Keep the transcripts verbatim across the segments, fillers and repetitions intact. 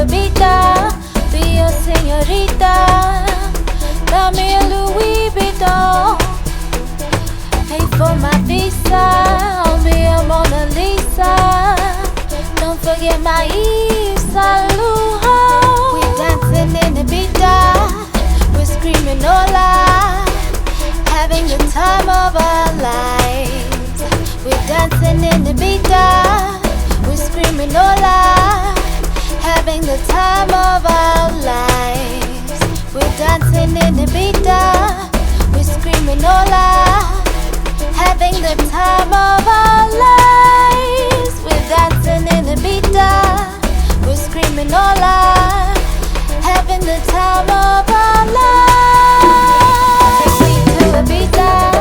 Ibiza, be your señorita. Buy me a Louis Vuitton, pay for my visa. I'll be a Mona Lisa. Don't forget my Yves Saint Laurent. We're dancing in Ibiza, we're screaming hola, having the time of our lives. We're dancing in Ibiza, we're screaming hola, having the time of our lives. We're dancing in Ibiza, we're screaming hola, having the time of our lives. We're dancing in Ibiza, we're screaming hola, having the time of our lives. Take me to Ibiza.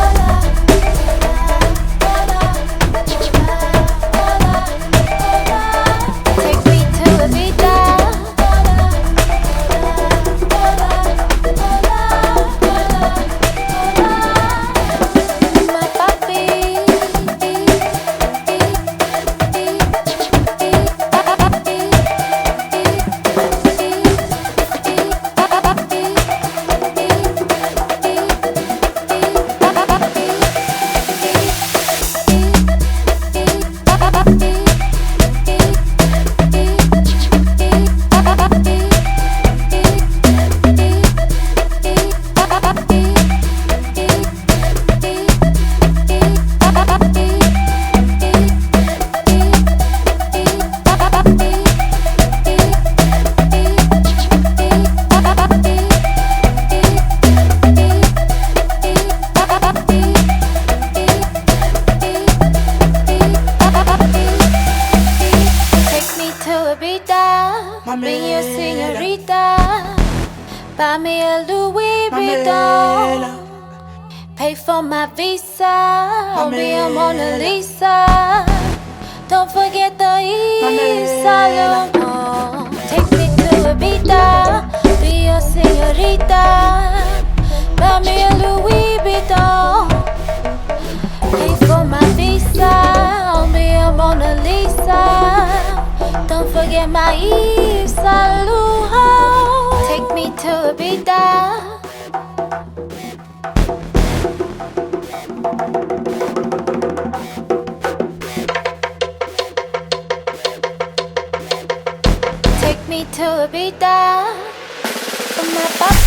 Be your señorita. Buy me a Louis Vuitton, pay for my visa. I'll be a Mona Lisa. Don't forget the Yves Saint Laurent. Take me to Ibiza, be your señorita. Buy me a Louis Vuitton, pay for my visa. I'll be a Mona Lisa. Don't forget my Yves Saint Laurent. Take me to Ibiza. Take me to Ibiza. My